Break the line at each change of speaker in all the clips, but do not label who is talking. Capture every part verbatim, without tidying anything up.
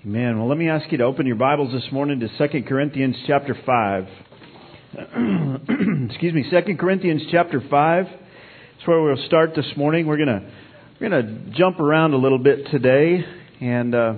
Amen. Well, let me ask you to open your Bibles this morning to Second Corinthians chapter five. Excuse me, Second Corinthians chapter five. That's where we'll start this morning. We're gonna we're gonna jump around a little bit today and uh,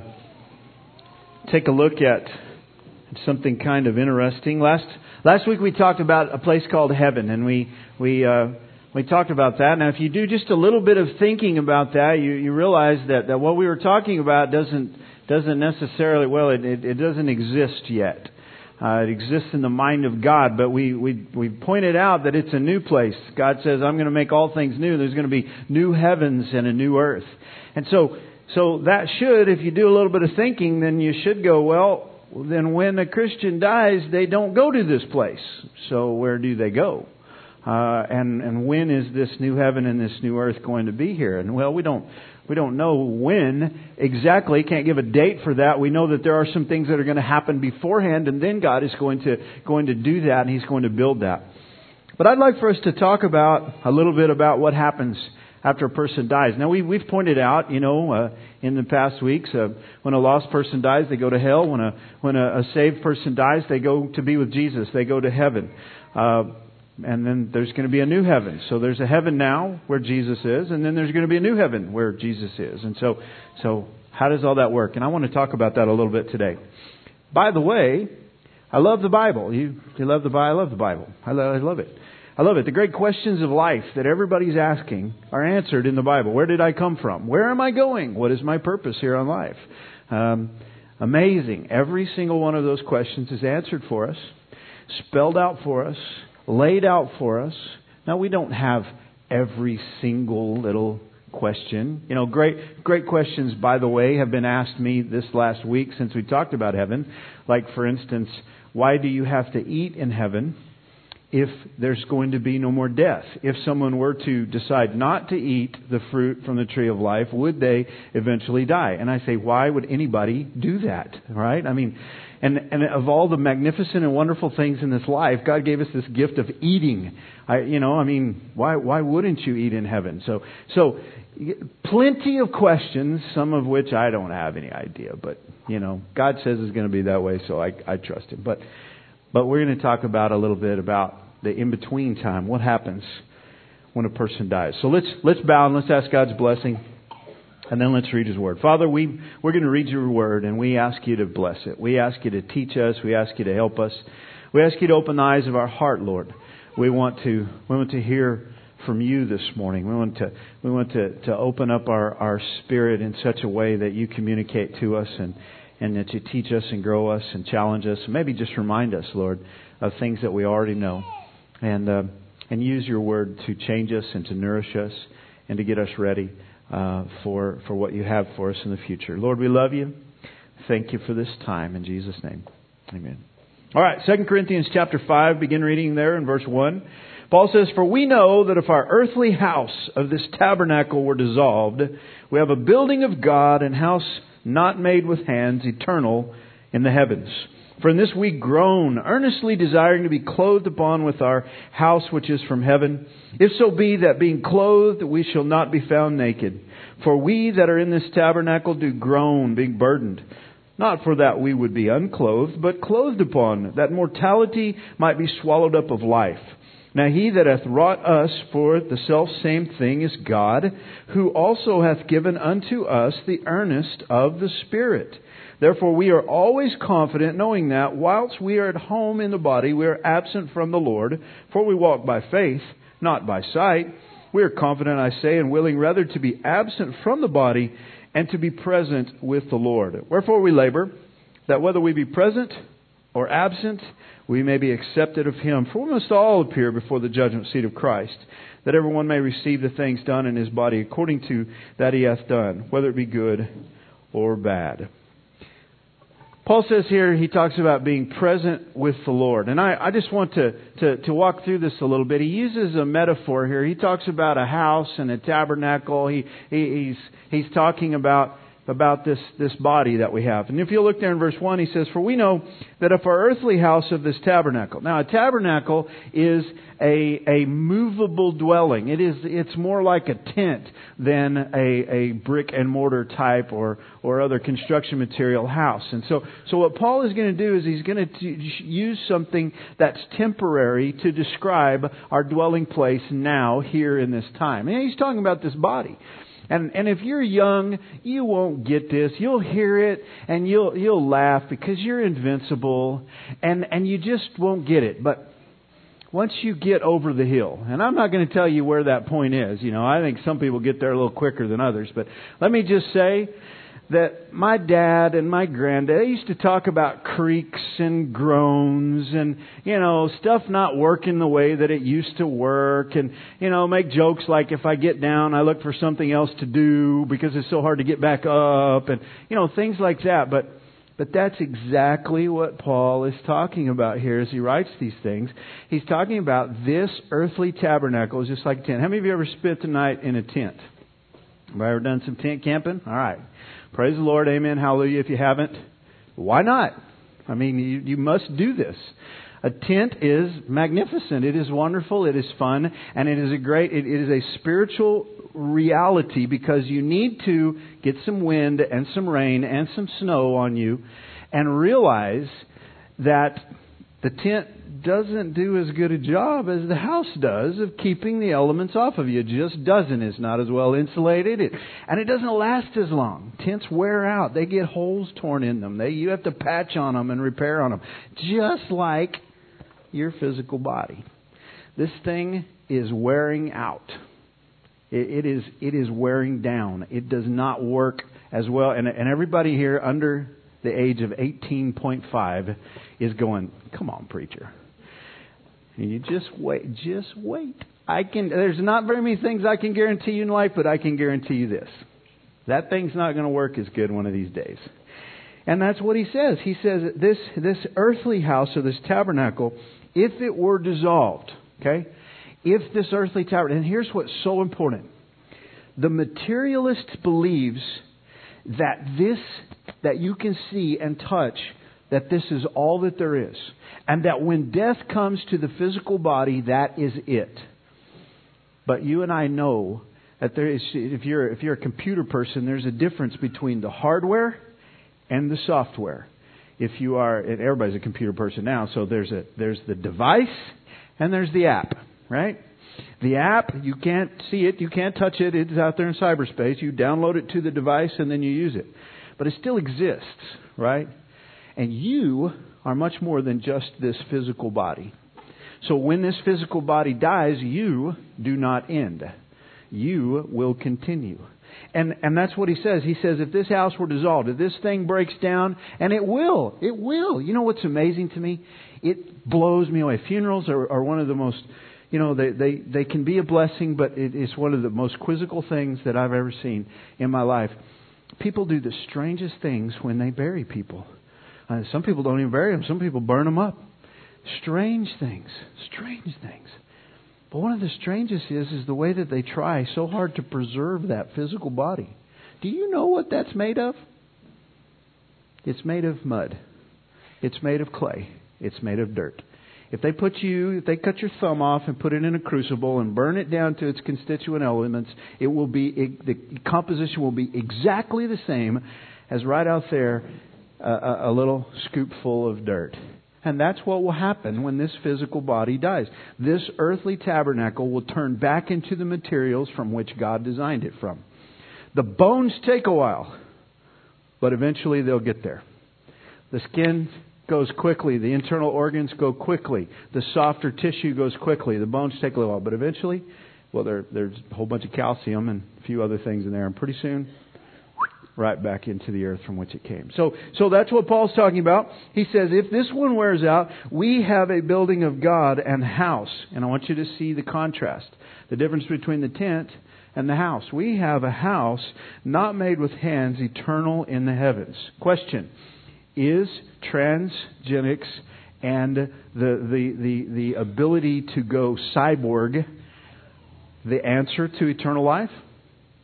take a look at something kind of interesting. Last last week we talked about a place called heaven, and we we uh, we talked about that. Now, if you do just a little bit of thinking about that, you you realize that, that what we were talking about doesn't. Doesn't necessarily, well, it, it, it doesn't exist yet. Uh, it exists in the mind of God, but we, we, we pointed out that it's a new place. God says, I'm going to make all things new. There's going to be new heavens and a new earth. And so, so that should, if you do a little bit of thinking, then you should go, well, then when a Christian dies, they don't go to this place. So where do they go? Uh, and, and when is this new heaven and this new earth going to be here? And well, we don't, we don't know when exactly. Can't give a date for that. We know that there are some things that are going to happen beforehand, and then God is going to, going to do that, and He's going to build that. But I'd like for us to talk about a little bit about what happens after a person dies. Now, we, we've pointed out, you know, uh, in the past weeks, uh, when a lost person dies, they go to hell. When a, when a, a saved person dies, they go to be with Jesus. They go to heaven. Uh, And then there's going to be a new heaven. So there's a heaven now where Jesus is, and then there's going to be a new heaven where Jesus is. And so, so how does all that work? And I want to talk about that a little bit today. By the way, I love the Bible. You, you love the Bible? I love the Bible. I love, I love it. I love it. The great questions of life that everybody's asking are answered in the Bible. Where did I come from? Where am I going? What is my purpose here on life? Um, amazing. Every single one of those questions is answered for us, spelled out for us, laid out for us. Now, we don't have every single little question. You know, great great questions, by the way, have been asked me this last week since we talked about heaven. Like, for instance, why do you have to eat in heaven if there's going to be no more death? If someone were to decide not to eat the fruit from the tree of life, would they eventually die? And I say, why would anybody do that? Right? I mean, And, and of all the magnificent and wonderful things in this life, God gave us this gift of eating. I, you know, I mean, why why wouldn't you eat in heaven? So, so plenty of questions, some of which I don't have any idea. But, you know, God says it's going to be that way, so I, I trust Him. But, but we're going to talk about a little bit about the in-between time. What happens when a person dies? So let's let's bow and let's ask God's blessing. And then let's read His Word. Father, we, we're going to read Your Word, and we ask You to bless it. We ask You to teach us. We ask You to help us. We ask You to open the eyes of our heart, Lord. We want to we want to hear from You this morning. We want to we want to, to open up our, our spirit in such a way that You communicate to us and, and that You teach us and grow us and challenge us. And maybe just remind us, Lord, of things that we already know. And, uh, and use Your Word to change us and to nourish us and to get us ready Uh, for for what You have for us in the future. Lord, we love You. Thank You for this time. In Jesus' name, amen. All right, Second Corinthians chapter five, begin reading there in verse one. Paul says, "For we know that if our earthly house of this tabernacle were dissolved, we have a building of God, an house not made with hands, eternal in the heavens. For in this we groan, earnestly desiring to be clothed upon with our house which is from heaven. If so be that being clothed we shall not be found naked. For we that are in this tabernacle do groan, being burdened. Not for that we would be unclothed, but clothed upon, that mortality might be swallowed up of life. Now He that hath wrought us for the selfsame thing is God, who also hath given unto us the earnest of the Spirit. Therefore we are always confident, knowing that whilst we are at home in the body, we are absent from the Lord. For we walk by faith, not by sight. We are confident, I say, and willing rather to be absent from the body and to be present with the Lord. Wherefore we labor, that whether we be present or absent, we may be accepted of Him. For we must all appear before the judgment seat of Christ, that everyone may receive the things done in his body according to that he hath done, whether it be good or bad." Paul says here, he talks about being present with the Lord. And I, I just want to, to, to walk through this a little bit. He uses a metaphor here. He talks about a house and a tabernacle. He, he he's he's talking about about this, this body that we have. And if you look there in verse one, he says, "For we know that if our earthly house of this tabernacle..." Now, a tabernacle is a, a movable dwelling. It is, it's more like a tent than a, a brick and mortar type or, or other construction material house. And so, so what Paul is going to do is he's going to use something that's temporary to describe our dwelling place now, here in this time. And he's talking about this body. And and if you're young, you won't get this. You'll hear it and you'll you'll laugh because you're invincible, and and you just won't get it. But once you get over the hill, and I'm not going to tell you where that point is. You know, I think some people get there a little quicker than others. But let me just say that my dad and my granddad, they used to talk about creaks and groans and, you know, stuff not working the way that it used to work, and, you know, make jokes like if I get down, I look for something else to do because it's so hard to get back up, and, you know, things like that. But But that's exactly what Paul is talking about here as he writes these things. He's talking about this earthly tabernacle is just like a tent. How many of you ever spent the night in a tent? Have I ever done some tent camping? All right. Praise the Lord. Amen. Hallelujah. If you haven't, why not? I mean, you, you must do this. A tent is magnificent. It is wonderful. It is fun. And it is a great, it, it is a spiritual reality because you need to get some wind and some rain and some snow on you and realize that the tent doesn't do as good a job as the house does of keeping the elements off of you. It just doesn't. It's not as well insulated. It, and it doesn't last as long. Tents wear out. They get holes torn in them. They, you have to patch on them and repair on them. Just like your physical body. This thing is wearing out. It, it is it is wearing down. It does not work as well. And, and everybody here under the age of eighteen point five is going, "Come on, preacher. And you just wait, just wait. I can. There's not very many things I can guarantee you in life, but I can guarantee you this. That thing's not going to work as good one of these days." And that's what he says. He says that this, this earthly house or this tabernacle, if it were dissolved, okay, if this earthly tabernacle, and here's what's so important. The materialist believes that this, that you can see and touch, that this is all that there is. And that when death comes to the physical body, that is it. But you and I know that there is, if you're, if you're a computer person, there's a difference between the hardware and the software. If you are, and everybody's a computer person now, so there's a, there's the device and there's the app, right? The app, you can't see it, you can't touch it, it's out there in cyberspace. You download it to the device and then you use it. But it still exists, right? And you are much more than just this physical body. So when this physical body dies, you do not end. You will continue. And and that's what he says. He says if this house were dissolved, if this thing breaks down, and it will, it will. You know what's amazing to me? It blows me away. Funerals are, are one of the most, you know, they, they, they can be a blessing, but it is one of the most quizzical things that I've ever seen in my life. People do the strangest things when they bury people. Uh, some people don't even bury them. Some people burn them up. Strange things. Strange things. But one of the strangest is, is the way that they try so hard to preserve that physical body. Do you know what that's made of? It's made of mud. It's made of clay. It's made of dirt. If they put you, if they cut your thumb off and put it in a crucible and burn it down to its constituent elements, it will be, it, the composition will be exactly the same as right out there, uh, a little scoop full of dirt. And that's what will happen when this physical body dies. This earthly tabernacle will turn back into the materials from which God designed it from. The bones take a while, but eventually they'll get there. The skin goes quickly. The internal organs go quickly. The softer tissue goes quickly. The bones take a little while, but eventually, well, there, there's a whole bunch of calcium and a few other things in there. And pretty soon, right back into the earth from which it came. So, so that's what Paul's talking about. He says, if this one wears out, we have a building of God and house. And I want you to see the contrast, the difference between the tent and the house. We have a house not made with hands, eternal in the heavens. Question: is transgenics and the, the, the, the ability to go cyborg the answer to eternal life?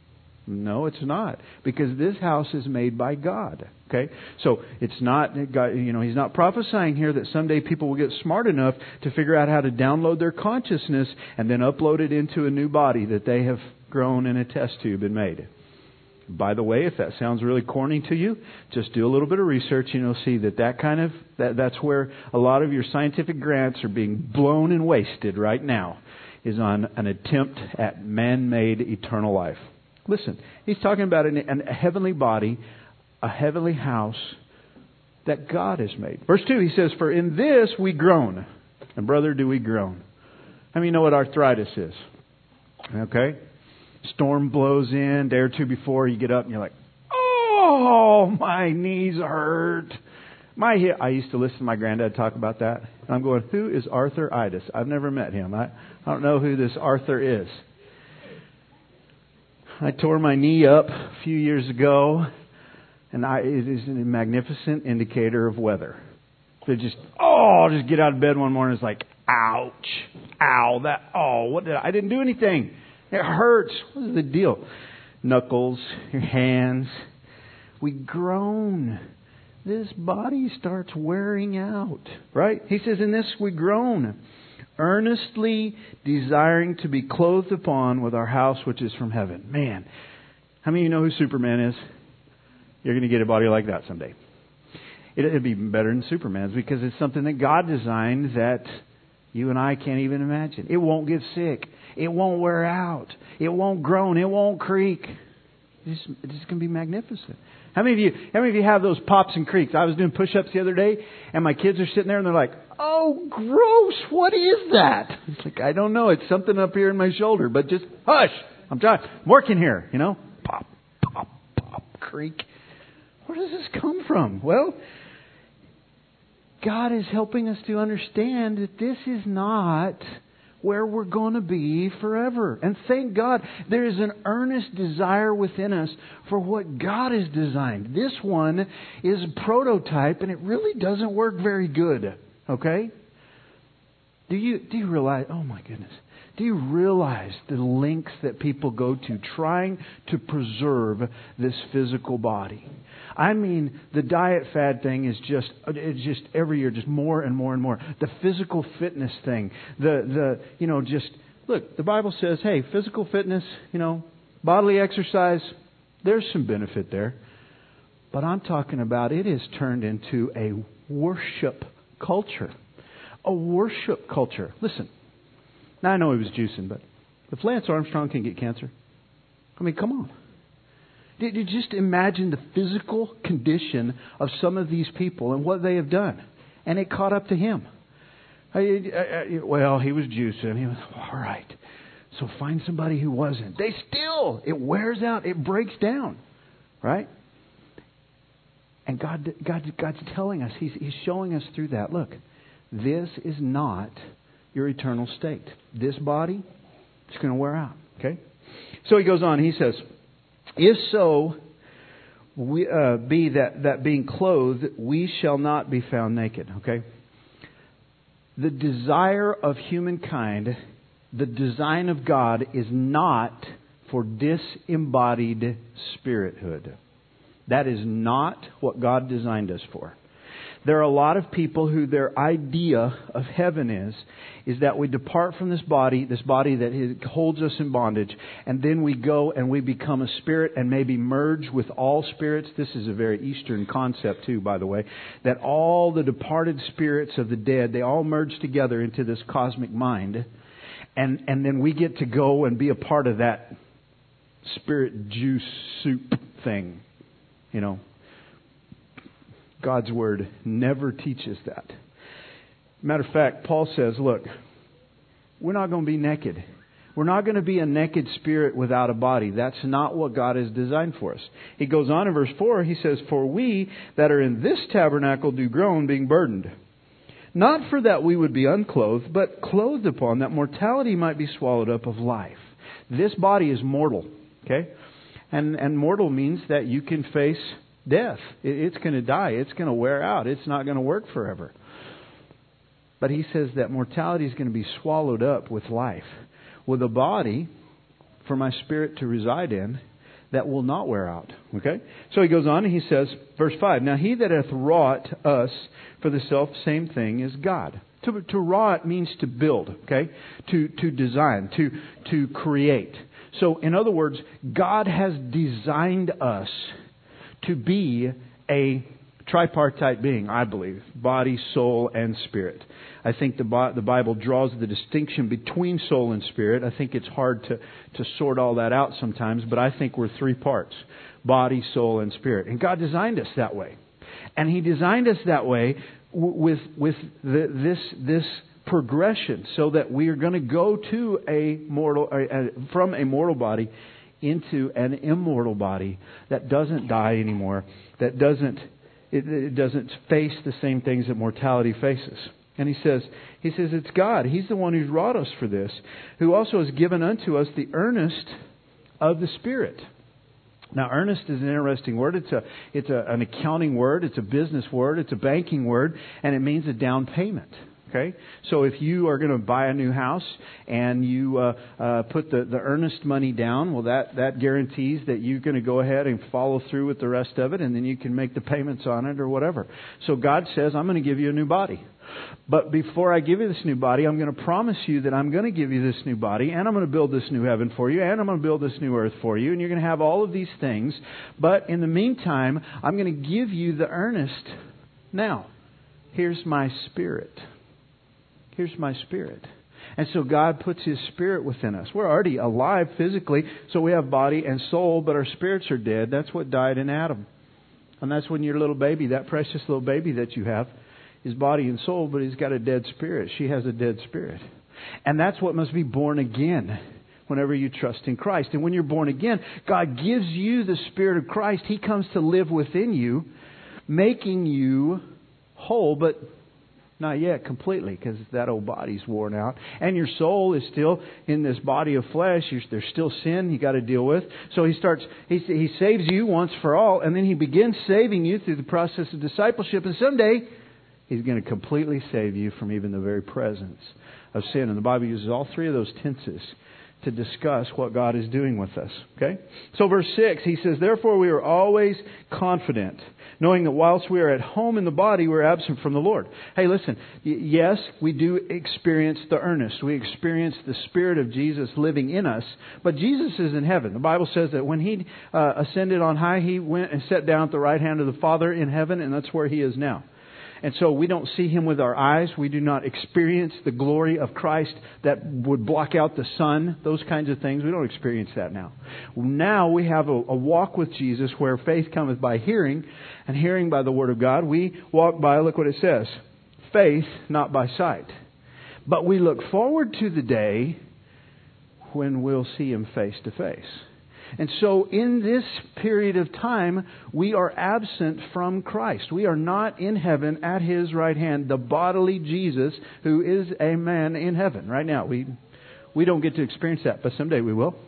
No, it's not. Because this house is made by God. Okay? So it's not, you know, He's not prophesying here that someday people will get smart enough to figure out how to download their consciousness and then upload it into a new body that they have grown in a test tube and made. By the way, if that sounds really corny to you, just do a little bit of research and you'll see that that kind of, that, that's where a lot of your scientific grants are being blown and wasted right now, is on an attempt at man-made eternal life. Listen, he's talking about an, an, a heavenly body, a heavenly house that God has made. Verse two, he says, for in this we groan. And brother, do we groan? How many know what arthritis is? Okay? Storm blows in, day or two before, you get up and you're like, oh, my knees hurt. My hip. I used to listen to my granddad talk about that. And I'm going, who is arthritis? I've never met him. I, I don't know who this Arthur is. I tore my knee up a few years ago, and I, it is a magnificent indicator of weather. So just, oh, I'll just get out of bed one morning. It's like, ouch, ow, that, oh, what did I, I didn't do anything. It hurts. What is the deal? Knuckles, your hands. We groan. This body starts wearing out, right? He says, in this we groan, earnestly desiring to be clothed upon with our house which is from heaven. Man, how many of you know who Superman is? You're going to get a body like that someday. It'd be better than Superman's because it's something that God designed that you and I can't even imagine. It won't get sick. It won't wear out. It won't groan. It won't creak. It's just, it's just going to be magnificent. How many of you, how many of you have those pops and creaks? I was doing push-ups the other day, and my kids are sitting there, and they're like, oh, gross, what is that? It's like, I don't know. It's something up here in my shoulder, but just hush. I'm trying, I'm working here, you know. Pop, pop, pop, creak. Where does this come from? Well, God is helping us to understand that this is not where we're going to be forever. And thank God there is an earnest desire within us for what God has designed. This one is a prototype and it really doesn't work very good. Okay? Do you, do you realize, oh my goodness, do you realize the lengths that people go to trying to preserve this physical body? I mean, the diet fad thing is just, it's just every year, just more and more and more. The physical fitness thing, the, the, you know, just, look, the Bible says, hey, physical fitness, you know, bodily exercise, there's some benefit there. But I'm talking about it has turned into a worship culture. A worship culture. Listen, now I know he was juicing, but if Lance Armstrong can get cancer, I mean, come on. Did you just imagine the physical condition of some of these people and what they have done? And it caught up to him. I, I, I, well, he was juicing. He was, all right. So find somebody who wasn't. They still, it wears out. It breaks down. Right? And God, God, God's telling us, He's, He's showing us through that. Look, this is not your eternal state. This body, it's going to wear out. Okay? So he goes on. He says, if so, we uh, be that, that being clothed, we shall not be found naked. Okay? The desire of humankind, the design of God, is not for disembodied spirithood. That is not what God designed us for. There are a lot of people who their idea of heaven is, is that we depart from this body, this body that holds us in bondage, and then we go and we become a spirit and maybe merge with all spirits. This is a very Eastern concept too, by the way, that all the departed spirits of the dead, they all merge together into this cosmic mind, and, and then we get to go and be a part of that spirit juice soup thing, you know. God's Word never teaches that. Matter of fact, Paul says, look, we're not going to be naked. We're not going to be a naked spirit without a body. That's not what God has designed for us. He goes on in verse four, he says, for we that are in this tabernacle do groan, being burdened. Not for that we would be unclothed, but clothed upon, that mortality might be swallowed up of life. This body is mortal. Okay? And, and mortal means that you can face death. It's going to die. It's going to wear out. It's not going to work forever. But he says that mortality is going to be swallowed up with life. With a body for my spirit to reside in, that will not wear out. Okay? So he goes on and he says, verse five, now he that hath wrought us for the self same thing is God. To, to wrought means to build, okay? To, to design, to, to create. So in other words, God has designed us to be a tripartite being, I believe. Body, soul, and spirit. I think the, the Bible draws the distinction between soul and spirit. I think it's hard to, to sort all that out sometimes, but I think we're three parts. Body, soul, and spirit. And God designed us that way. And He designed us that way with with the, this this progression, so that we are going to go to a mortal uh, from a mortal body into an immortal body that doesn't die anymore, that doesn't it, it doesn't face the same things that mortality faces. And he says he says it's God. He's the one who's wrought us for this, who also has given unto us the earnest of the Spirit. Now, earnest is an interesting word. It's a it's a, an accounting word. It's a business word. It's a banking word, and it means a down payment. Okay, so if you are going to buy a new house and you uh, uh, put the, the earnest money down, well, that, that guarantees that you're going to go ahead and follow through with the rest of it, and then you can make the payments on it or whatever. So God says, I'm going to give you a new body. But before I give you this new body, I'm going to promise you that I'm going to give you this new body, and I'm going to build this new heaven for you, and I'm going to build this new earth for you, and you're going to have all of these things. But in the meantime, I'm going to give you the earnest. Now, here's my Spirit. Here's my Spirit. And so God puts His Spirit within us. We're already alive physically, so we have body and soul, but our spirits are dead. That's what died in Adam. And that's when your little baby, that precious little baby that you have, is body and soul, but he's got a dead spirit. She has a dead spirit. And that's what must be born again whenever you trust in Christ. And when you're born again, God gives you the Spirit of Christ. He comes to live within you, making you whole, but not yet completely, because that old body's worn out. And your soul is still in this body of flesh. There's still sin you got to deal with. So he starts, he, he saves you once for all, and then He begins saving you through the process of discipleship. And someday He's going to completely save you from even the very presence of sin. And the Bible uses all three of those tenses to discuss what God is doing with us. Okay? So verse six, he says, therefore we are always confident, knowing that whilst we are at home in the body, we're absent from the Lord. Hey, listen, y- yes, we do experience the earnest. We experience the Spirit of Jesus living in us, but Jesus is in heaven. The Bible says that when He uh, ascended on high, He went and sat down at the right hand of the Father in heaven, and that's where He is now. And so we don't see Him with our eyes. We do not experience the glory of Christ that would block out the sun, those kinds of things. We don't experience that now. Now we have a, a walk with Jesus where faith cometh by hearing, and hearing by the Word of God. We walk by, look what it says, faith, not by sight. But we look forward to the day when we'll see Him face to face. And so in this period of time, we are absent from Christ. We are not in heaven at His right hand, the bodily Jesus who is a man in heaven. Right now, we we don't get to experience that, but someday we will.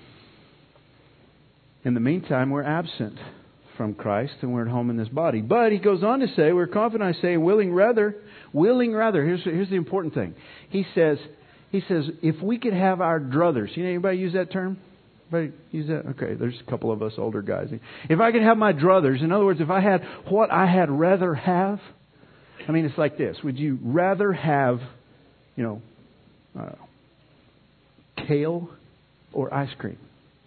In the meantime, we're absent from Christ and we're at home in this body. But he goes on to say, we're confident, I say, willing rather, willing rather. Here's, here's the important thing. He says, he says, if we could have our druthers. You know, anybody use that term? Everybody use that? Okay, there's a couple of us older guys. If I could have my druthers, in other words, if I had what I had rather have, I mean, it's like this. Would you rather have, you know, uh, kale or ice cream?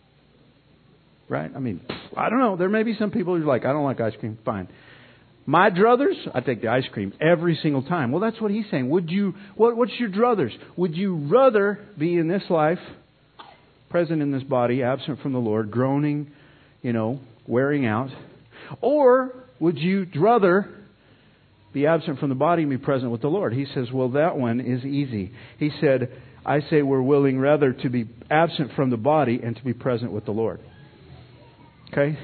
Right? I mean, I don't know. There may be some people who are like, I don't like ice cream. Fine. My druthers, I take the ice cream every single time. Well, that's what he's saying. Would you? What, what's your druthers? Would you rather be in this life, present in this body, absent from the Lord, groaning, you know, wearing out? Or would you rather be absent from the body and be present with the Lord? He says, well, that one is easy. He said, I say we're willing rather to be absent from the body and to be present with the Lord. Okay?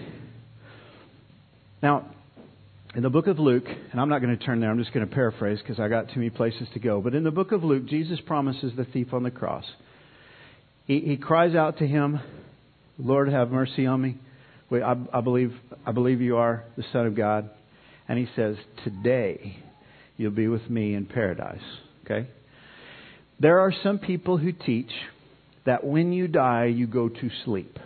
Now, in the book of Luke, and I'm not going to turn there, I'm just going to paraphrase because I got too many places to go. But in the book of Luke, Jesus promises the thief on the cross. He, he cries out to Him, Lord, have mercy on me. Wait, I, I believe I believe you are the Son of God. And He says, today you'll be with me in paradise. Okay? There are some people who teach that when you die, you go to sleep.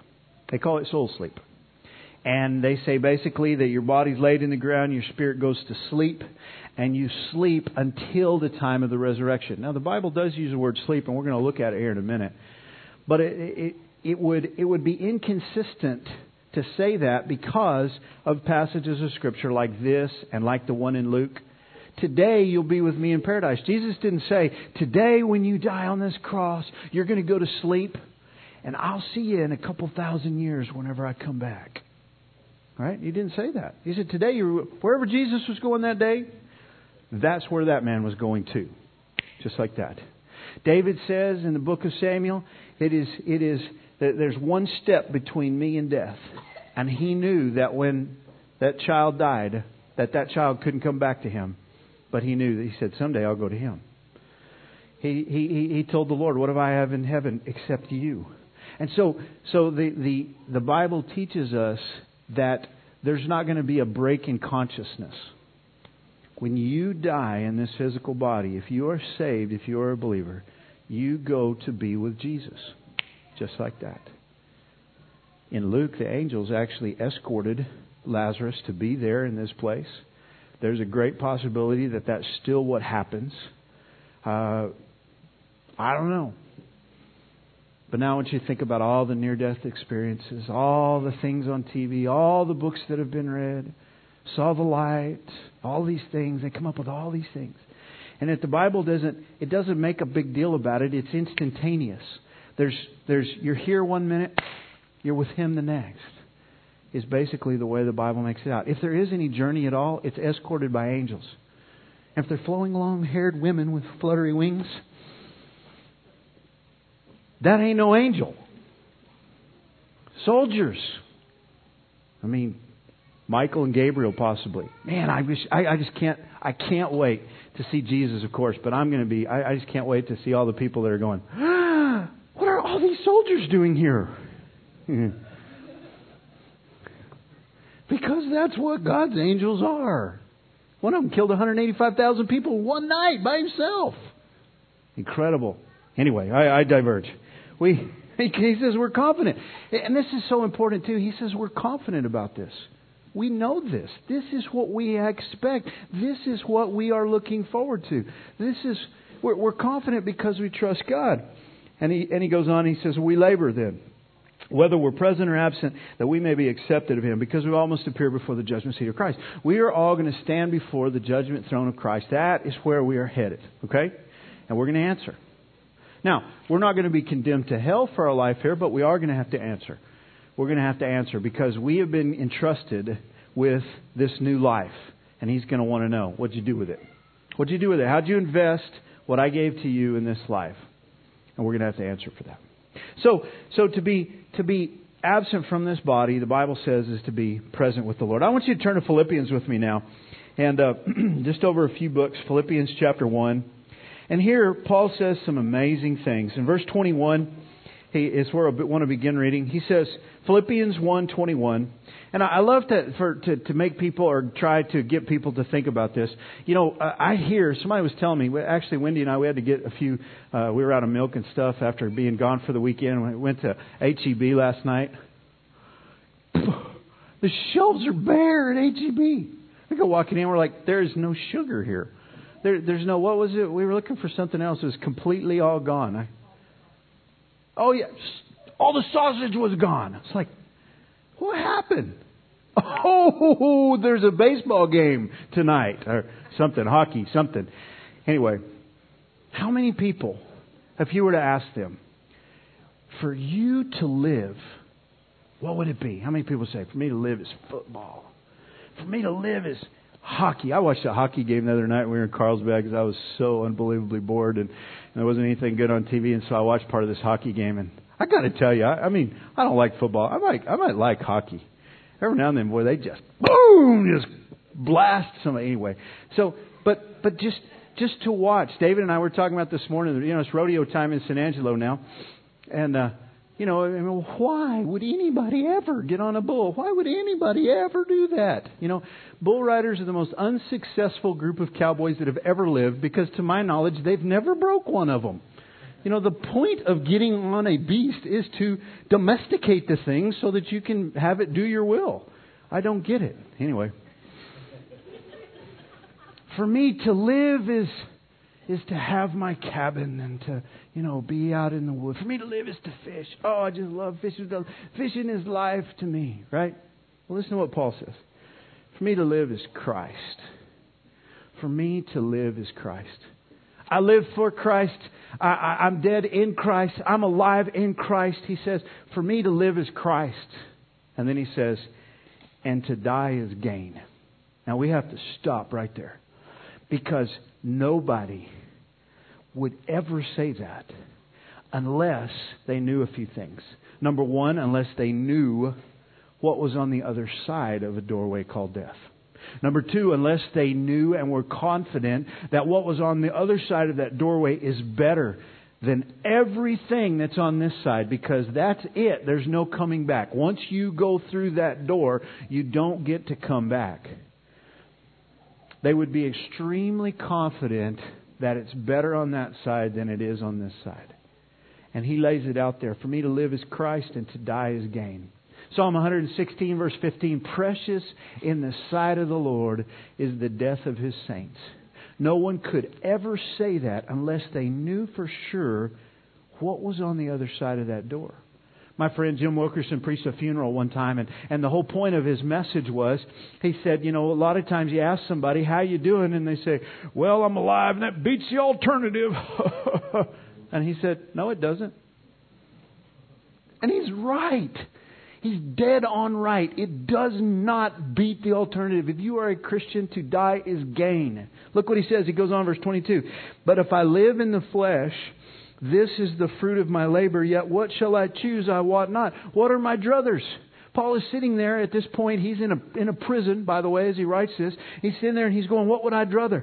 They call it soul sleep. And they say basically that your body's laid in the ground, your spirit goes to sleep, and you sleep until the time of the resurrection. Now, the Bible does use the word sleep, and we're going to look at it here in a minute. But it, it, it would it would be inconsistent to say that because of passages of Scripture like this and like the one in Luke. Today you'll be with me in paradise. Jesus didn't say, today when you die on this cross, you're going to go to sleep, and I'll see you in a couple thousand years whenever I come back. Right? He didn't say that. He said, today, you're, wherever Jesus was going that day, that's where that man was going to. Just like that. David says in the book of Samuel, it is, it is that there's one step between me and death. And he knew that when that child died, that that child couldn't come back to him. But he knew that he said, someday I'll go to him. He, he, he told the Lord, what do I have in heaven except you? And so, so the, the, the Bible teaches us that there's not going to be a break in consciousness. When you die in this physical body, if you are saved, if you are a believer, you go to be with Jesus. Just like that. In Luke, the angels actually escorted Lazarus to be there in this place. There's a great possibility that that's still what happens. Uh, I don't know. But now I want you to think about all the near-death experiences, all the things on T V, all the books that have been read, saw the light, all these things. They come up with all these things. And if the Bible doesn't, it doesn't make a big deal about it. It's instantaneous. There's, there's, you're here one minute, you're with Him the next. Is basically the way the Bible makes it out. If there is any journey at all, it's escorted by angels. And if they're flowing long-haired women with fluttery wings, that ain't no angel. Soldiers. I mean, Michael and Gabriel possibly. Man, I wish I, I just can't. I can't wait to see Jesus, of course. But I'm going to be. I, I just can't wait to see all the people that are going. Ah, what are all these soldiers doing here? Because that's what God's angels are. One of them killed one hundred eighty-five thousand people one night by himself. Incredible. Anyway, I, I diverge. We, he says we're confident. And this is so important too. He says we're confident about this. We know this. This is what we expect. This is what we are looking forward to. This is we're, we're confident because we trust God. And he and he goes on. He says we labor then, whether we're present or absent, that we may be accepted of Him, because we all must appear before the judgment seat of Christ. We are all going to stand before the judgment throne of Christ. That is where we are headed. Okay? And we're going to answer. Now, we're not going to be condemned to hell for our life here, but we are going to have to answer. We're going to have to answer because we have been entrusted with this new life. And He's going to want to know, what'd you do with it? What'd you do with it? How'd you invest what I gave to you in this life? And we're going to have to answer for that. So, so to be to be absent from this body, the Bible says, is to be present with the Lord. I want you to turn to Philippians with me now. And uh, just over a few books, Philippians chapter one. And here, Paul says some amazing things. In verse twenty-one, he, it's where I want to begin reading. He says, Philippians one twenty-one. And I love to, for, to, to make people or try to get people to think about this. You know, I hear, somebody was telling me, actually Wendy and I, we had to get a few, uh, we were out of milk and stuff after being gone for the weekend. We went to H E B last night. The shelves are bare at H E B. We go walking in, we're like, there is no sugar here. There, there's no, what was it? We were looking for something else. It was completely all gone. I, oh, yeah. All the sausage was gone. It's like, what happened? Oh, there's a baseball game tonight. Or something, hockey, something. Anyway, how many people, if you were to ask them, for you to live, what would it be? How many people say, for me to live is football? For me to live is hockey. I watched a hockey game the other night. We were in Carlsbad because I was so unbelievably bored and, and there wasn't anything good on T V. And so I watched part of this hockey game. And I got to tell you, I, I mean, I don't like football. I might, I might like hockey. Every now and then, boy, they just boom, just blast somebody. Anyway, so but but just just to watch. David and I were talking about this morning. You know, it's rodeo time in San Angelo now, and uh, you know, I mean, why would anybody ever get on a bull? Why would anybody ever do that? You know, bull riders are the most unsuccessful group of cowboys that have ever lived because, to my knowledge, they've never broke one of them.
You know, the point of getting on a beast is to domesticate the thing so that you can have it do your will. I don't get it. Anyway. For me, to live is is to have my cabin and to, you know, be out in the woods. For me to live is to fish. Oh, I just love fishing. Fishing is life to me, right? Well, listen to what Paul says. For me to live is Christ. For me to live is Christ. I live for Christ. I, I, I'm dead in Christ. I'm alive in Christ. He says, for me to live is Christ. And then he says, and to die is gain. Now we have to stop right there. Because nobody would ever say that unless they knew a few things. Number one, unless they knew what was on the other side of a doorway called death. Number two, unless they knew and were confident that what was on the other side of that doorway is better than everything that's on this side, because that's it. There's no coming back. Once you go through that door, you don't get to come back. They would be extremely confident that it's better on that side than it is on this side. And he lays it out there. For me to live is Christ and to die is gain. Psalm one sixteen verse fifteen. Precious in the sight of the Lord is the death of His saints. No one could ever say that unless they knew for sure what was on the other side of that door. My friend Jim Wilkerson preached a funeral one time, and, and the whole point of his message was, he said, you know, a lot of times you ask somebody, how you doing? And they say, well, I'm alive, and that beats the alternative. And he said, no, it doesn't. And he's right. He's dead on right. It does not beat the alternative. If you are a Christian, to die is gain. Look what he says. He goes on, verse twenty-two. But if I live in the flesh, this is the fruit of my labor, yet what shall I choose? I wot not. What are my druthers? Paul is sitting there at this point. He's in a in a prison, by the way, as he writes this. He's sitting there and he's going, what would I druther?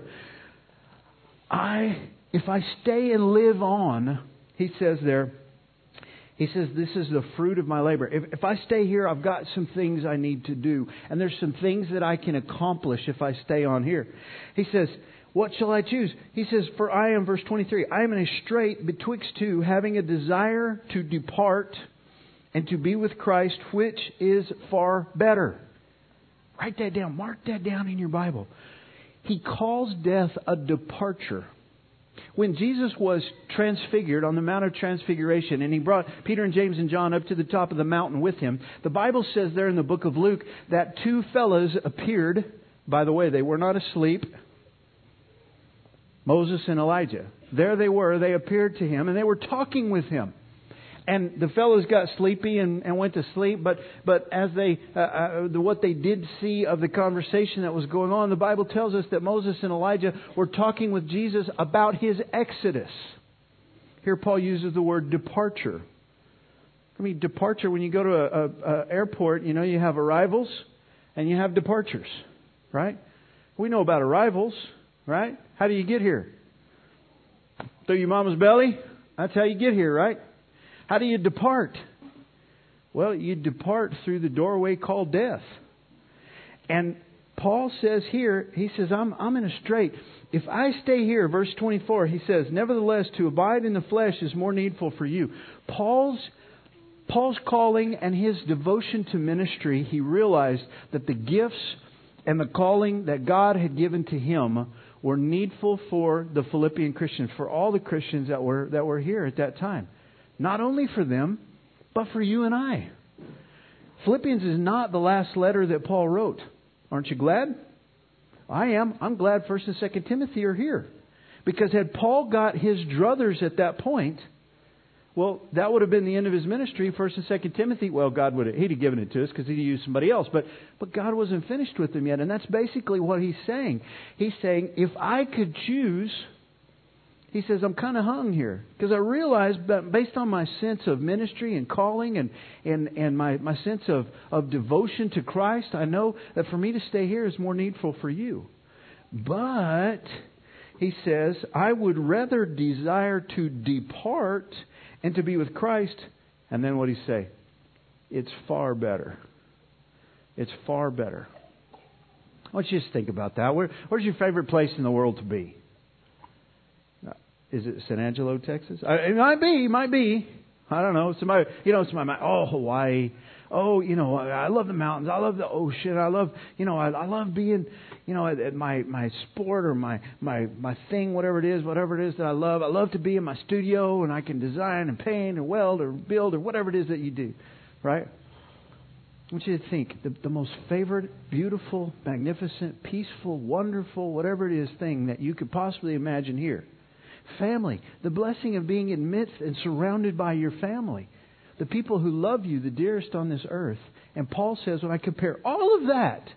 I, if I stay and live on, he says there, he says, this is the fruit of my labor. If, if I stay here, I've got some things I need to do. And there's some things that I can accomplish if I stay on here. He says, what shall I choose? He says, for I am, verse twenty-three, I am in a strait betwixt two, having a desire to depart and to be with Christ, which is far better. Write that down. Mark that down in your Bible. He calls death a departure. When Jesus was transfigured on the Mount of Transfiguration, and He brought Peter and James and John up to the top of the mountain with Him, the Bible says there in the book of Luke that two fellows appeared. By the way, they were not asleep. Moses and Elijah. There they were. They appeared to Him and they were talking with Him. And the fellows got sleepy and, and went to sleep. But but as they uh, uh, the, what they did see of the conversation that was going on, the Bible tells us that Moses and Elijah were talking with Jesus about His exodus. Here Paul uses the word departure. I mean, departure, when you go to a, a, a airport, you know, you have arrivals and you have departures, right? We know about arrivals, right? How do you get here? Through your mama's belly? That's how you get here, right? How do you depart? Well, you depart through the doorway called death. And Paul says here, he says, I'm, I'm in a strait. If I stay here, verse twenty-four, he says, nevertheless, to abide in the flesh is more needful for you. Paul's Paul's calling and his devotion to ministry, he realized that the gifts and the calling that God had given to him were needful for the Philippian Christians, for all the Christians that were that were here at that time. Not only for them, but for you and I. Philippians is not the last letter that Paul wrote. Aren't you glad? I am. I'm glad First and Second Timothy are here. Because had Paul got his druthers at that point, well, that would have been the end of his ministry. First and Second Timothy, well, God would have, he'd have given it to us because he'd used somebody else. But but God wasn't finished with him yet. And that's basically what he's saying. He's saying, if I could choose, he says, I'm kind of hung here. Because I realize, that based on my sense of ministry and calling and, and, and my, my sense of, of devotion to Christ, I know that for me to stay here is more needful for you. But, he says, I would rather desire to depart and to be with Christ. And then what does he say? It's far better. It's far better. I want you to just think about that. Where, where's your favorite place in the world to be? is it San Angelo, Texas? I, it might be, it might be. I don't know. Somebody, you know, somebody might, oh, Hawaii. Oh, you know, I love the mountains. I love the ocean. I love, you know, I, I love being, you know, at, at my, my sport or my, my, my thing, whatever it is, whatever it is that I love. I love to be in my studio and I can design and paint and weld or build or whatever it is that you do, right? I want you to think the, the most favored, beautiful, magnificent, peaceful, wonderful, whatever it is thing that you could possibly imagine here. Family, the blessing of being amidst and surrounded by your family. The people who love you the dearest on this earth. And Paul says, when I compare all of that,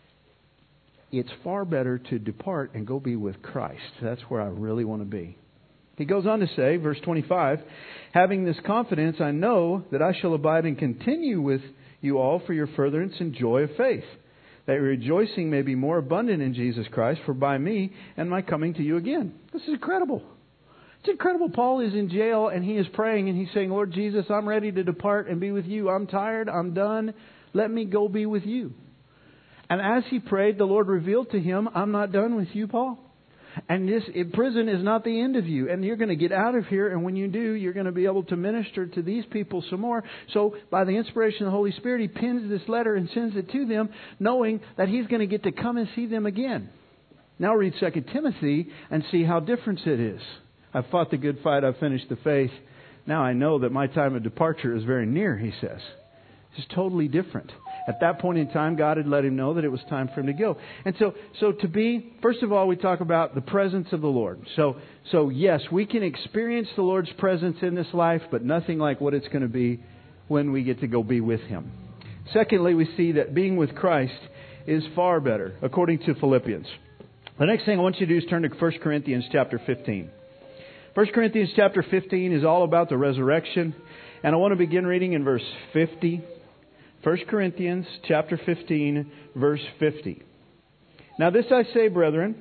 it's far better to depart and go be with Christ. That's where I really want to be. He goes on to say, verse twenty-five, having this confidence, I know that I shall abide and continue with you all for your furtherance and joy of faith, that your rejoicing may be more abundant in Jesus Christ, for by me and my coming to you again. This is incredible. It's incredible. Paul is in jail and he is praying and he's saying, Lord Jesus, I'm ready to depart and be with you. I'm tired. I'm done. Let me go be with you. And as he prayed, the Lord revealed to him, I'm not done with you, Paul. And this prison is not the end of you. And you're going to get out of here. And when you do, you're going to be able to minister to these people some more. So by the inspiration of the Holy Spirit, he pins this letter and sends it to them, knowing that he's going to get to come and see them again. Now read Second Timothy and see how different it is. I've fought the good fight. I've finished the faith. Now I know that my time of departure is very near, he says. It's totally different. At that point in time, God had let him know that it was time for him to go. And so, so to be, first of all, we talk about the presence of the Lord. So, so yes, we can experience the Lord's presence in this life, but nothing like what it's going to be when we get to go be with Him. Secondly, we see that being with Christ is far better, according to Philippians. The next thing I want you to do is turn to First Corinthians chapter fifteen. First Corinthians chapter fifteen is all about the resurrection. And I want to begin reading in verse fifty. First Corinthians chapter fifteen, verse fifty. Now this I say, brethren.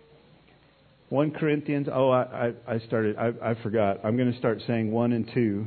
First Corinthians. Oh, I, I, I started. I, I forgot. I'm going to start saying one and two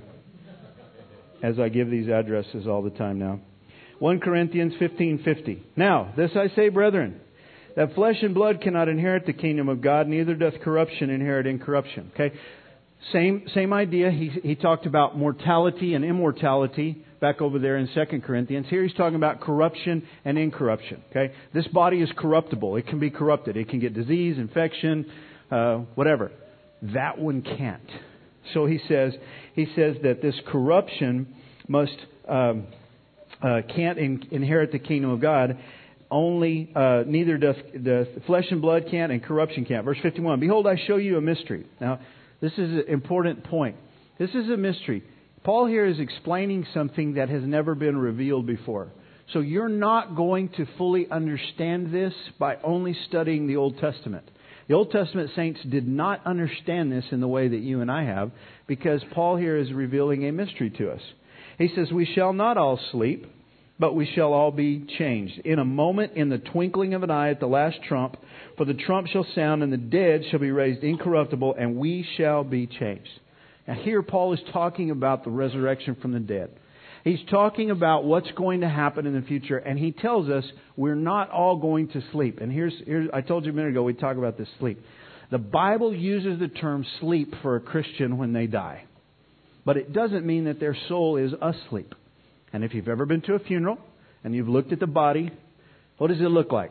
as I give these addresses all the time now. First Corinthians fifteen fifty. Now this I say, brethren, that flesh and blood cannot inherit the kingdom of God, neither doth corruption inherit incorruption. Okay, same same idea. He he talked about mortality and immortality back over there in Second Corinthians. Here he's talking about corruption and incorruption. Okay, this body is corruptible. It can be corrupted. It can get disease, infection, uh, whatever. That one can't. So he says he says that this corruption must um, uh, can't in, inherit the kingdom of God. Only, uh, neither doth the flesh and blood can't, and corruption can't. Verse fifty-one, behold, I show you a mystery. Now, this is an important point. This is a mystery. Paul here is explaining something that has never been revealed before. So you're not going to fully understand this by only studying the Old Testament. The Old Testament saints did not understand this in the way that you and I have, because Paul here is revealing a mystery to us. He says, we shall not all sleep, but we shall all be changed. In a moment, in the twinkling of an eye, at the last trump. For the trump shall sound, and the dead shall be raised incorruptible, and we shall be changed. Now here Paul is talking about the resurrection from the dead. He's talking about what's going to happen in the future, and he tells us we're not all going to sleep. And here's, here's I told you a minute ago, we talk about this sleep. The Bible uses the term sleep for a Christian when they die. But it doesn't mean that their soul is asleep. And if you've ever been to a funeral and you've looked at the body, what does it look like?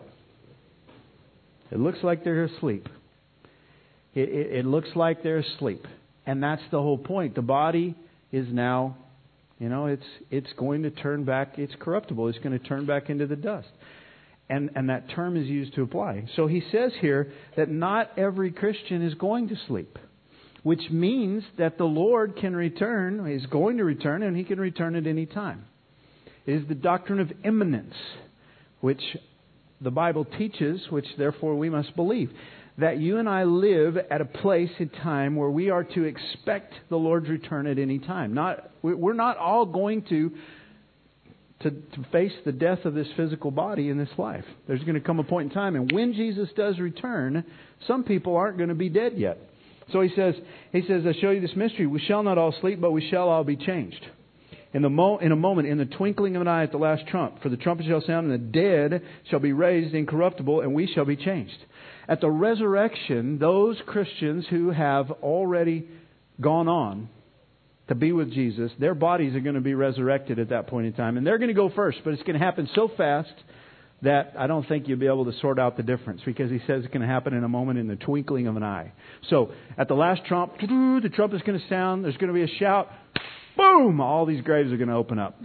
It looks like they're asleep. It, it, it looks like they're asleep. And that's the whole point. The body is now, you know, it's it's going to turn back. It's corruptible. It's going to turn back into the dust. And, and that term is used to apply. So he says here that not every Christian is going to sleep. Which means that the Lord can return, is going to return, and He can return at any time. It is the doctrine of imminence, which the Bible teaches, which therefore we must believe. That you and I live at a place in time where we are to expect the Lord's return at any time. Not, we're not all going to, to, to face the death of this physical body in this life. There's going to come a point in time, and when Jesus does return, some people aren't going to be dead yet. So he says, he says, I show you this mystery. We shall not all sleep, but we shall all be changed.
In the mo- in a moment, in the twinkling of an eye at the last trump, for the trumpet shall sound, and the dead shall be raised incorruptible, and we shall be changed. At the resurrection, those Christians who have already gone on to be with Jesus, their bodies are going to be resurrected at that point in time. And they're going to go first, but it's going to happen so fast that I don't think you'll be able to sort out the difference, because he says it's going to happen in a moment, in the twinkling of an eye. So at the last trump, the trumpet's going to sound, there's going to be a shout, boom, all these graves are going to open up.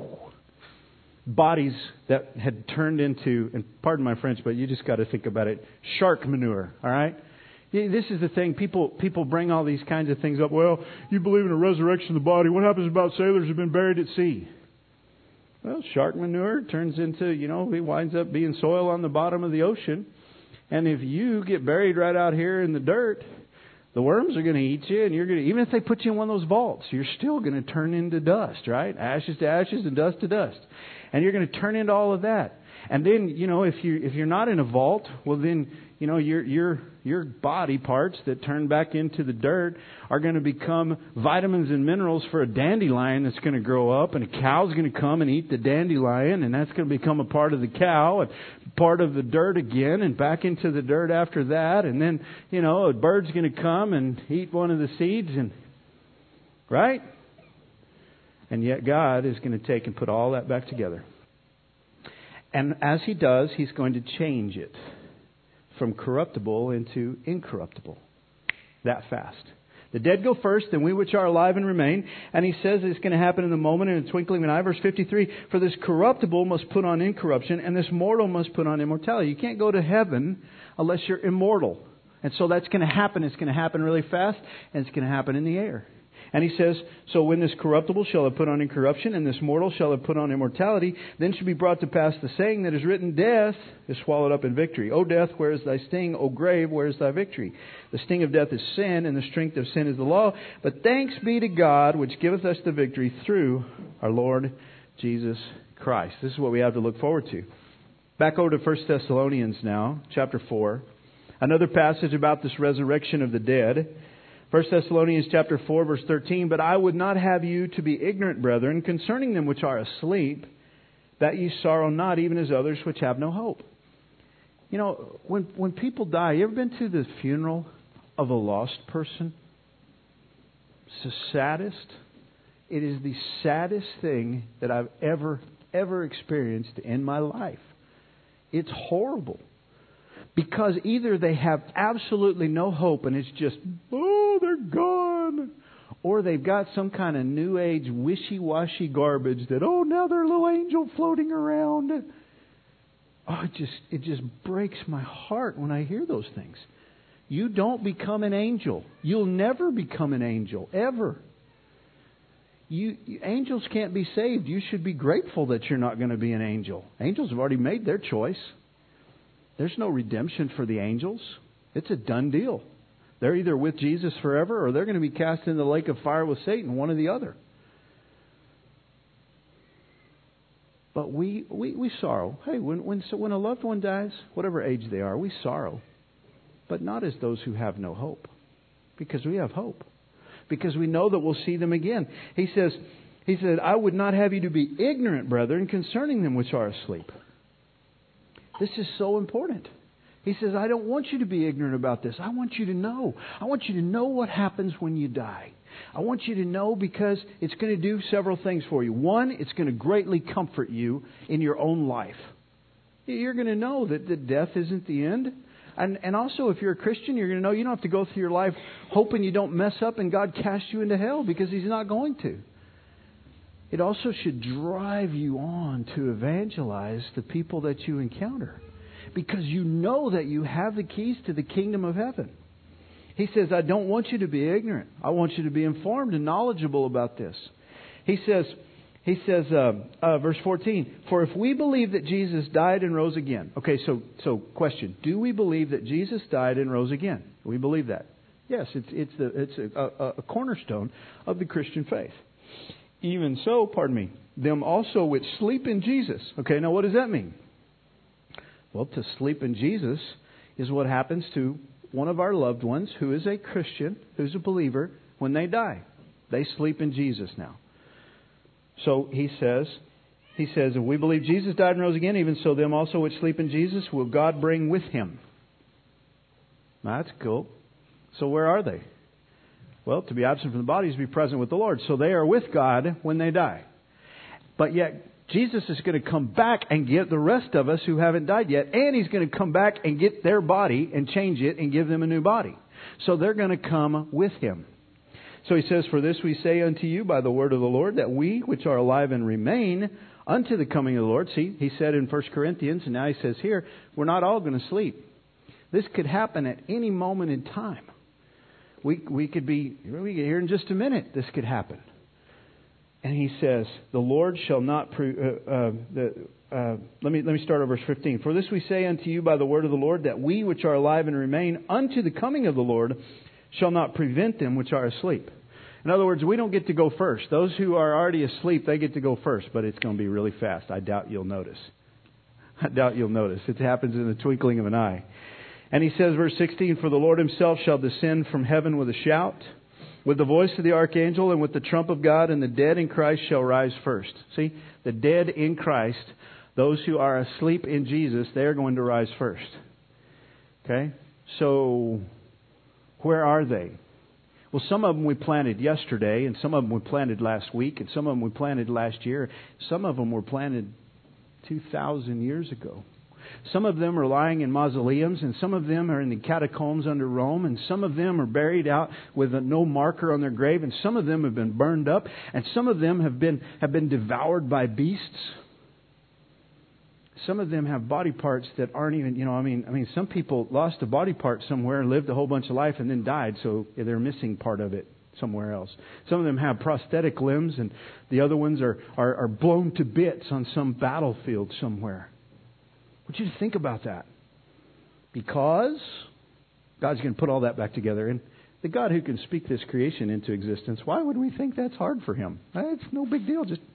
Bodies that had turned into, and pardon my French, but you just got to think about it, shark manure, all right? This is the thing. People people bring all these kinds of things up. Well, you believe in a resurrection of the body. What happens about sailors who've been buried at sea? Well, shark manure turns into, you know, it winds up being soil on the bottom of the ocean. And if you get buried right out here in the dirt, the worms are going to eat you, and you're going to, even if they put you in one of those vaults, you're still going to turn into dust, right? Ashes to ashes and dust to dust. And you're going to turn into all of that. And then, you know, if you if you're not in a vault, well then, you know, your your your body parts that turn back into the dirt are going to become vitamins and minerals for a dandelion that's going to grow up, and a cow's going to come and eat the dandelion, and that's going to become a part of the cow and part of the dirt again, and back into the dirt after that, and then, you know, a bird's going to come and eat one of the seeds, and right? And yet God is going to take and put all that back together. And as He does, He's going to change it from corruptible into incorruptible. That fast. The dead go first, then we which are alive and remain. And He says it's going to happen in the moment, in a twinkling of an eye. Verse fifty-three, for this corruptible must put on incorruption, and this mortal must put on immortality. You can't go to heaven unless you're immortal. And so that's going to happen. It's going to happen really fast, and it's going to happen in the air. And He says, so when this corruptible shall have put on incorruption, and this mortal shall have put on immortality, then shall be brought to pass the saying that is written, death is swallowed up in victory. O death, where is thy sting? O grave, where is thy victory? The sting of death is sin, and the strength of sin is the law. But thanks be to God, which giveth us the victory through our Lord Jesus Christ. This is what we have to look forward to. Back over to First Thessalonians now, chapter four. Another passage about this resurrection of the dead. First Thessalonians chapter four, verse thirteen, but I would not have you to be ignorant, brethren, concerning them which are asleep, that ye sorrow not, even as others which have no hope. You know, when when people die, you ever been to the funeral of a lost person? It's the saddest. It is the saddest thing that I've ever, ever experienced in my life. It's horrible. Because either they have absolutely no hope and it's just, oh, they're gone. Or they've got some kind of new age wishy-washy garbage that, oh, now they're a little angel floating around. Oh, it just, it just breaks my heart when I hear those things. You don't become an angel. You'll never become an angel, ever. You, angels can't be saved. You should be grateful that you're not going to be an angel. Angels have already made their choice. There's no redemption for the angels. It's a done deal. They're either with Jesus forever or they're going to be cast into the lake of fire with Satan, one or the other. But we, we, we sorrow. Hey, when, when, so when a loved one dies, whatever age they are, we sorrow. But not as those who have no hope. Because we have hope. Because we know that we'll see them again. He says, He said, I would not have you to be ignorant, brethren, concerning them which are asleep. This is so important. He says, I don't want you to be ignorant about this. I want you to know. I want you to know what happens when you die. I want you to know because it's going to do several things for you. One, it's going to greatly comfort you in your own life. You're going to know that, that death isn't the end. And, and also, if you're a Christian, you're going to know you don't have to go through your life hoping you don't mess up and God casts you into hell, because He's not going to. It also should drive you on to evangelize the people that you encounter, because you know that you have the keys to the kingdom of heaven. He says, I don't want you to be ignorant. I want you to be informed and knowledgeable about this. He says, he says, uh, uh, verse fourteen, for if we believe that Jesus died and rose again. Okay, so so question, do we believe that Jesus died and rose again? We believe that. Yes, it's it's the it's a, a, a cornerstone of the Christian faith. Even so, pardon me, them also which sleep in Jesus. Okay, now what does that mean? Well, to sleep in Jesus is what happens to one of our loved ones who is a Christian, who's a believer, when they die. They sleep in Jesus now. So he says, he says, if we believe Jesus died and rose again, even so them also which sleep in Jesus will God bring with Him. Now, that's cool. So where are they? Well, to be absent from the body is to be present with the Lord. So they are with God when they die. But yet, Jesus is going to come back and get the rest of us who haven't died yet. And He's going to come back and get their body and change it and give them a new body. So they're going to come with Him. So He says, for this we say unto you by the word of the Lord, that we which are alive and remain unto the coming of the Lord. See, He said in First Corinthians, and now He says here, we're not all going to sleep. This could happen at any moment in time. We we could be, we get here in just a minute, this could happen. And He says, the Lord shall not, pre, uh, uh, the, uh, let me let me start at verse fifteen. For this we say unto you by the word of the Lord, that we which are alive and remain unto the coming of the Lord shall not prevent them which are asleep. In other words, we don't get to go first. Those who are already asleep, they get to go first, but it's going to be really fast. I doubt you'll notice. I doubt you'll notice. It happens in the twinkling of an eye. And He says, verse sixteen, for the Lord Himself shall descend from heaven with a shout, with the voice of the archangel, and with the trump of God, and the dead in Christ shall rise first. See, the dead in Christ, those who are asleep in Jesus, they are going to rise first. Okay? So, where are they? Well, some of them we planted yesterday, and some of them we planted last week, and some of them we planted last year. Some of them were planted two thousand years ago. Some of them are lying in mausoleums, and some of them are in the catacombs under Rome, and some of them are buried out with no marker on their grave, and some of them have been burned up, and some of them have been have been devoured by beasts. Some of them have body parts that aren't even, you know, I mean, I mean, some people lost a body part somewhere and lived a whole bunch of life and then died, so they're missing part of it somewhere else. Some of them have prosthetic limbs, and the other ones are, are, are blown to bits on some battlefield somewhere. I want you to think about that. Because God's going to put all that back together. And the God who can speak this creation into existence, why would we think that's hard for Him? It's no big deal. Just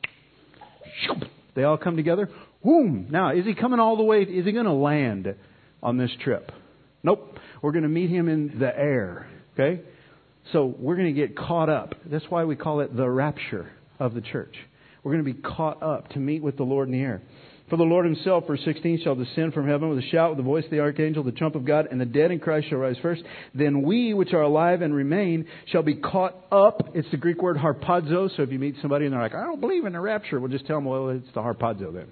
they all come together. Boom. Now, is He coming all the way? Is He going to land on this trip? Nope. We're going to meet Him in the air. Okay? So we're going to get caught up. That's why we call it the rapture of the church. We're going to be caught up to meet with the Lord in the air. For the Lord Himself, verse sixteen, shall descend from heaven with a shout, with the voice of the archangel, the trump of God, and the dead in Christ shall rise first. Then we, which are alive and remain, shall be caught up. It's the Greek word harpazo. So if you meet somebody and they're like, I don't believe in the rapture, we'll just tell them, well, it's the harpazo then.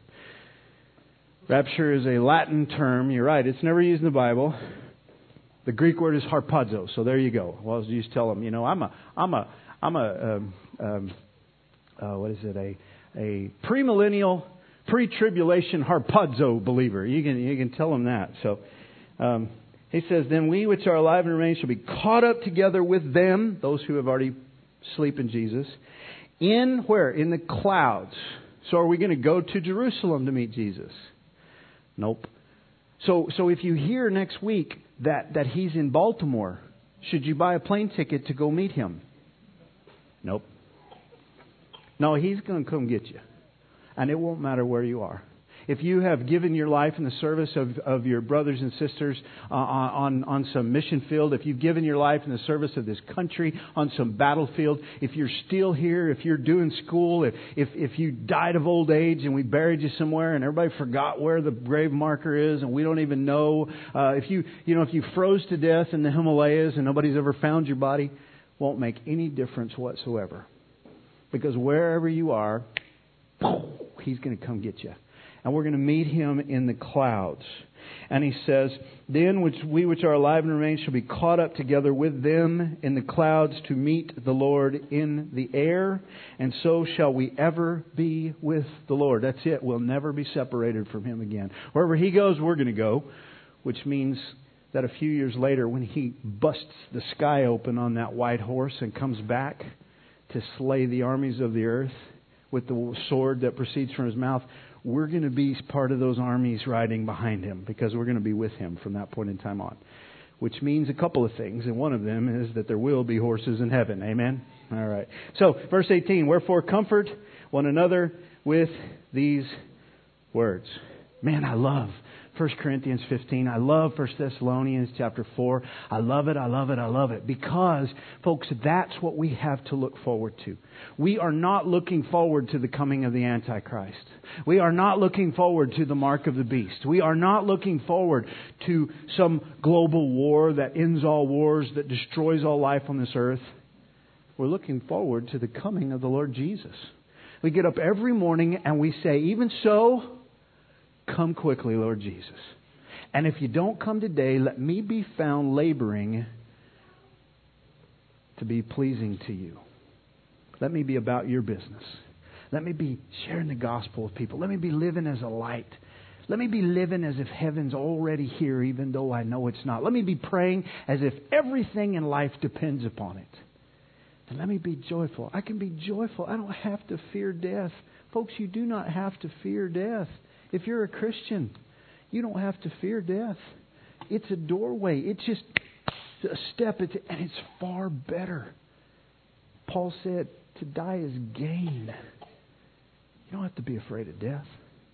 Rapture is a Latin term. You're right. It's never used in the Bible. The Greek word is harpazo. So there you go. Well, you just tell them, you know, I'm a, I'm a, I'm a, um, um, uh, what is it? A, a premillennial, pre-tribulation harpazo believer. You can you can tell them that. So um, he says, then we which are alive and remain shall be caught up together with them, those who have already sleep in Jesus, in where? In the clouds. So are we going to go to Jerusalem to meet Jesus? Nope. So so if you hear next week that, that He's in Baltimore, should you buy a plane ticket to go meet Him? Nope. No, He's going to come get you. And it won't matter where you are. If you have given your life in the service of, of your brothers and sisters uh, on, on some mission field, if you've given your life in the service of this country on some battlefield, if you're still here, if you're doing school, if, if, if you died of old age and we buried you somewhere and everybody forgot where the grave marker is and we don't even know, uh, if you, you know, if you froze to death in the Himalayas and nobody's ever found your body, won't make any difference whatsoever. Because wherever you are, He's going to come get you. And we're going to meet Him in the clouds. And He says, then which we which are alive and remain shall be caught up together with them in the clouds to meet the Lord in the air. And so shall we ever be with the Lord. That's it. We'll never be separated from Him again. Wherever He goes, we're going to go. Which means that a few years later, when He busts the sky open on that white horse and comes back to slay the armies of the earth with the sword that proceeds from His mouth, we're going to be part of those armies riding behind Him because we're going to be with Him from that point in time on. Which means a couple of things, and one of them is that there will be horses in heaven. Amen? All right. So, verse eighteen, wherefore comfort one another with these words. Man, I love
First Corinthians fifteen. I love First Thessalonians chapter four. I love it, I love it, I love it. Because, folks, that's what we have to look forward to. We are not looking forward to the coming of the Antichrist. We are not looking forward to the mark of the beast. We are not looking forward to some global war that ends all wars, that destroys all life on this earth. We're looking forward to the coming of the Lord Jesus. We get up every morning and we say, even so, come quickly, Lord Jesus. And if you don't come today, let me be found laboring to be pleasing to you. Let me be about your business. Let me be sharing the gospel with people. Let me be living as a light. Let me be living as if heaven's already here, even though I know it's not. Let me be praying as if everything in life depends upon it. And let me be joyful. I can be joyful. I don't have to fear death. Folks, you do not have to fear death. If you're a Christian, you don't have to fear death. It's a doorway. It's just a step. It's, and it's far better. Paul said, to die is gain. You don't have to be afraid of death.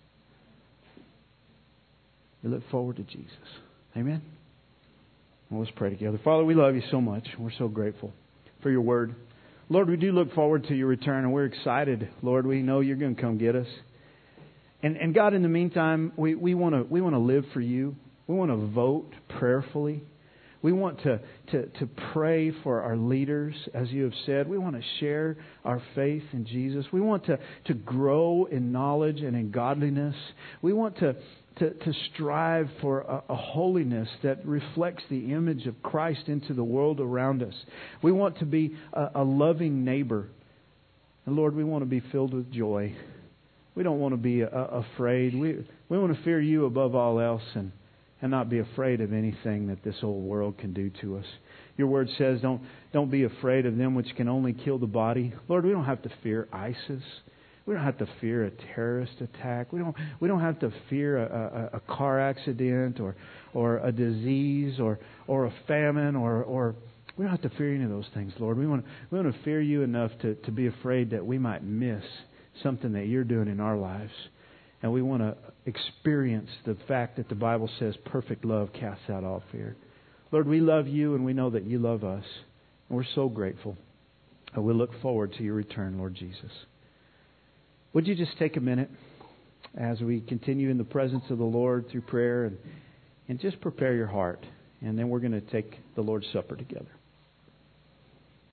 We look forward to Jesus. Amen? Well, let's pray together. Father, we love you so much. We're so grateful for your word. Lord, we do look forward to your return, and we're excited. Lord, we know you're going to come get us. And, and God, in the meantime, we, we want to we want to live for you. We want to vote prayerfully. We want to, to, to pray for our leaders, as you have said. We want to share our faith in Jesus. We want to, to grow in knowledge and in godliness. We want to, to, to strive for a, a holiness that reflects the image of Christ into the world around us. We want to be a, a loving neighbor. And Lord, we want to be filled with joy. We don't want to be uh, afraid. We we want to fear you above all else and, and not be afraid of anything that this old world can do to us. Your word says, don't don't be afraid of them which can only kill the body. Lord, we don't have to fear ISIS. We don't have to fear a terrorist attack. We don't we don't have to fear a, a, a car accident or or a disease or or a famine or or we don't have to fear any of those things, Lord. We want we want to fear you enough to, to be afraid that we might miss something that you're doing in our lives. And we want to experience the fact that the Bible says perfect love casts out all fear. Lord, we love you and we know that you love us. And we're so grateful. And we look forward to your return, Lord Jesus. Would you just take a minute as we continue in the presence of the Lord through prayer and, and just prepare your heart. And then we're going to take the Lord's Supper together.